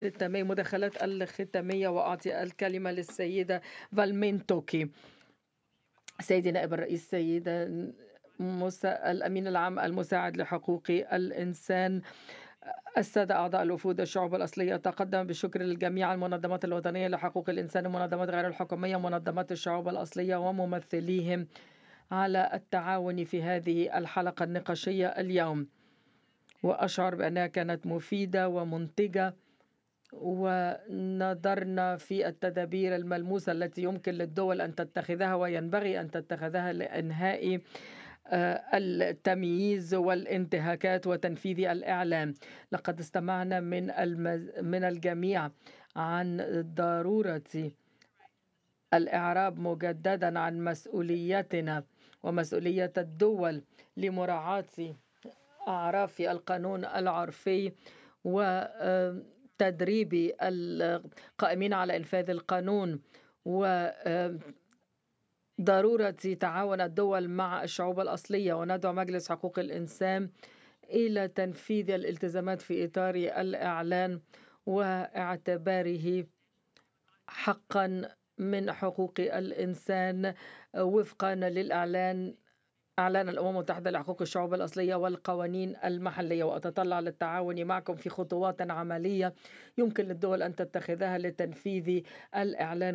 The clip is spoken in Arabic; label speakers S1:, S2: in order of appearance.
S1: التنمية المداخلات الختامية، وأعطي الكلمة للسيدة فالمينتوكي. سيدي نائب الرئيس، سيدة الأمين العام المساعد لحقوق الإنسان، السادة أعضاء الوفود، الشعوب الأصلية، أتقدم بالشكر للجميع المنظمات الوطنية لحقوق الإنسان، المنظمات غير الحكومية، منظمات الشعوب الأصلية وممثليهم على التعاون في هذه الحلقة النقاشية اليوم، وأشعر بأنها كانت مفيدة ومنتجة، ونظرنا في التدابير الملموسة التي يمكن للدول أن تتخذها وينبغي أن تتخذها لإنهاء التمييز والانتهاكات وتنفيذ الإعلام. لقد استمعنا من الجميع عن ضرورة الإعراب مجددا عن مسؤوليتنا ومسؤولية الدول لمراعاة أعراف القانون العرفي وتدريب القائمين على إنفاذ القانون، وضرورة تعاون الدول مع الشعوب الأصلية. وندعو مجلس حقوق الإنسان إلى تنفيذ الالتزامات في إطار الإعلان واعتباره حقا من حقوق الإنسان وفقا للإعلان، أعلان الأمم المتحدة لحقوق الشعوب الأصلية والقوانين المحلية. وأتطلع للتعاون معكم في خطوات عملية يمكن للدول أن تتخذها لتنفيذ الإعلان